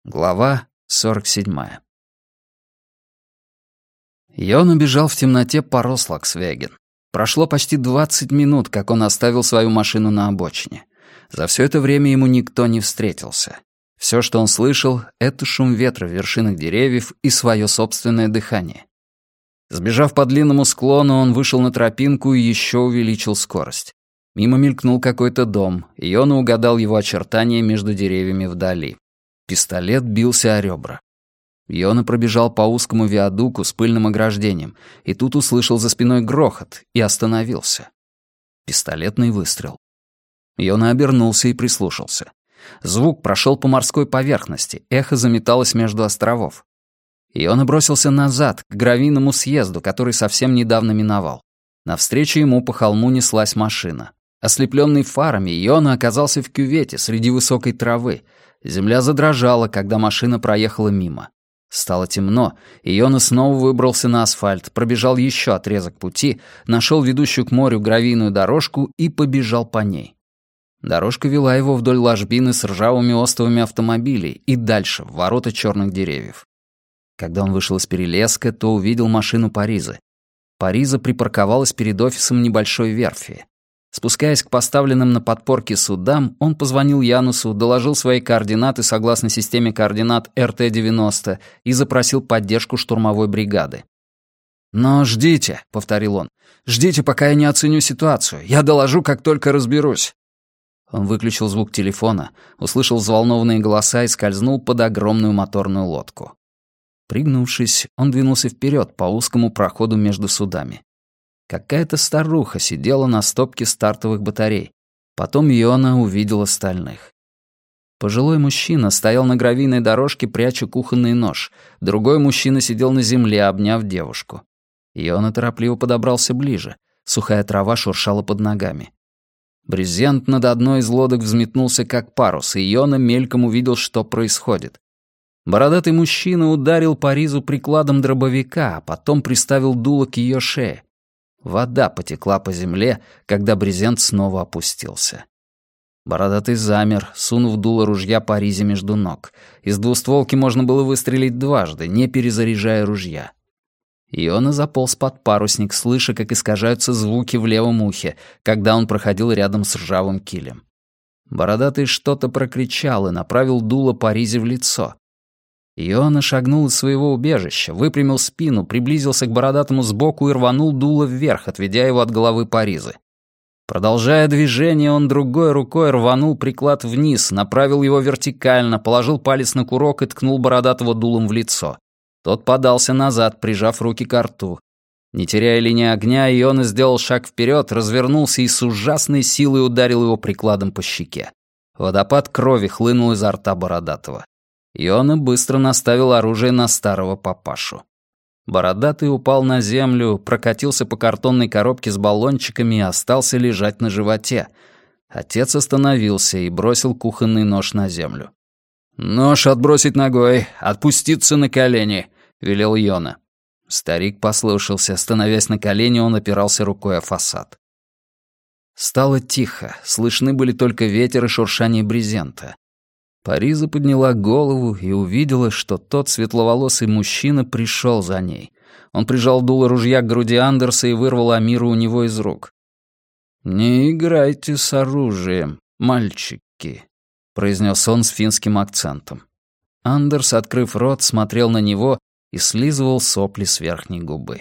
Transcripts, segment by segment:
Глава 47. Йона бежал в темноте по Рослаксвеген. Прошло почти 20 минут, как он оставил свою машину на обочине. За все это время ему никто не встретился. Все, что он слышал, — это шум ветра в вершинах деревьев и свое собственное дыхание. Сбежав по длинному склону, он вышел на тропинку и еще увеличил скорость. Мимо мелькнул какой-то дом, и Йона угадал его очертания между деревьями вдали. Пистолет бился о ребра. Йона пробежал по узкому виадуку с пыльным ограждением, и тут услышал за спиной грохот и остановился. Пистолетный выстрел. Йона обернулся и прислушался. Звук прошел по морской поверхности, эхо заметалось между островов. Йона бросился назад, к гравийному съезду, который совсем недавно миновал. Навстречу ему по холму неслась машина. Ослепленный фарами, Йона оказался в кювете среди высокой травы. Земля задрожала, когда машина проехала мимо. Стало темно, и Йона снова выбрался на асфальт, пробежал еще отрезок пути, нашел ведущую к морю гравийную дорожку и побежал по ней. Дорожка вела его вдоль ложбины с ржавыми остовами автомобилей и дальше, в ворота черных деревьев. Когда он вышел из перелеска, то увидел машину Паризы. Париза припарковалась перед офисом небольшой верфи. Спускаясь к поставленным на подпорке судам, он позвонил Янусу, доложил свои координаты согласно системе координат РТ-90 и запросил поддержку штурмовой бригады. «Но ждите», — повторил он, — «ждите, пока я не оценю ситуацию. Я доложу, как только разберусь». Он выключил звук телефона, услышал взволнованные голоса и скользнул под огромную моторную лодку. Пригнувшись, он двинулся вперед по узкому проходу между судами. Какая-то старуха сидела на стопке стартовых батарей. Потом Йона увидел остальных. Пожилой мужчина стоял на гравийной дорожке, пряча кухонный нож. Другой мужчина сидел на земле, обняв девушку. Йона торопливо подобрался ближе. Сухая трава шуршала под ногами. Брезент над одной из лодок взметнулся, как парус, и Йона мельком увидел, что происходит. Бородатый мужчина ударил Паризу прикладом дробовика, а потом приставил дуло к ее шее. Вода потекла по земле, когда брезент снова опустился. Бородатый замер, сунув дуло ружья Паризе между ног. Из двустволки можно было выстрелить дважды, не перезаряжая ружья. Йона заполз под парусник, слыша, как искажаются звуки в левом ухе, когда он проходил рядом с ржавым килем. Бородатый что-то прокричал и направил дуло Паризе в лицо. Йона шагнул из своего убежища, выпрямил спину, приблизился к бородатому сбоку и рванул дуло вверх, отведя его от головы Паризы. Продолжая движение, он другой рукой рванул приклад вниз, направил его вертикально, положил палец на курок и ткнул бородатого дулом в лицо. Тот подался назад, прижав руки ко рту. Не теряя линии огня, Йона сделал шаг вперед, развернулся и с ужасной силой ударил его прикладом по щеке. Водопад крови хлынул изо рта бородатого. Йона быстро наставил оружие на старого папашу. Бородатый упал на землю, прокатился по картонной коробке с баллончиками и остался лежать на животе. Отец остановился и бросил кухонный нож на землю. «Нож отбросить ногой, отпуститься на колени», — велел Йона. Старик послушался, становясь на колени, он опирался рукой о фасад. Стало тихо, слышны были только ветер и шуршание брезента. Париза подняла голову и увидела, что тот светловолосый мужчина пришел за ней. Он прижал дуло ружья к груди Андерса и вырвал Амиру у него из рук. «Не играйте с оружием, мальчики», — произнес он с финским акцентом. Андерс, открыв рот, смотрел на него и слизывал сопли с верхней губы.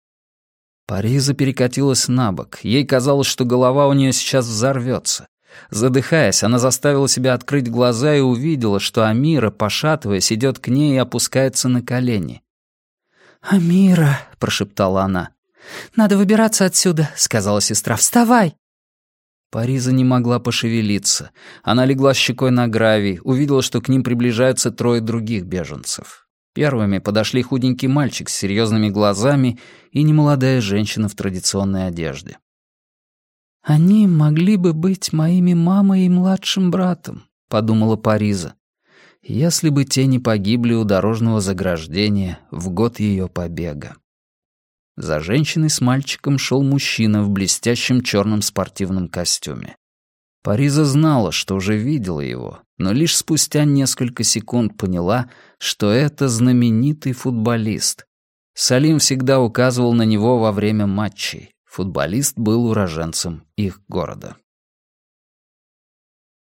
Париза перекатилась на бок. Ей казалось, что голова у нее сейчас взорвется. Задыхаясь, она заставила себя открыть глаза и увидела, что Амира, пошатываясь, идет к ней и опускается на колени. «Амира», — прошептала она. «надо выбираться отсюда», — сказала сестра. «Вставай!» Париза не могла пошевелиться. Она легла щекой на гравий, увидела, что к ним приближаются трое других беженцев. Первыми подошли худенький мальчик с серьезными глазами и немолодая женщина в традиционной одежде. «Они могли бы быть моими мамой и младшим братом», — подумала Париза, если бы те не погибли у дорожного заграждения в год ее побега. За женщиной с мальчиком шел мужчина в блестящем черном спортивном костюме. Париза знала, что уже видела его, но лишь спустя несколько секунд поняла, что это знаменитый футболист. Салим всегда указывал на него во время матчей. Футболист был уроженцем их города.